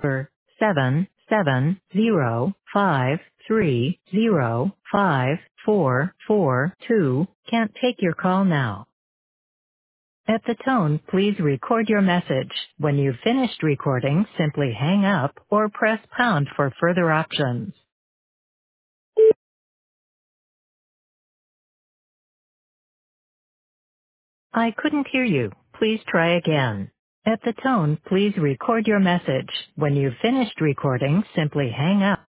number 77053054442 can't take your call now. At the tone, please record your message. When you've finished recording, simply hang up or press pound for further options. I couldn't hear you. Please try again. At the tone, please record your message. When you've finished recording, simply hang up.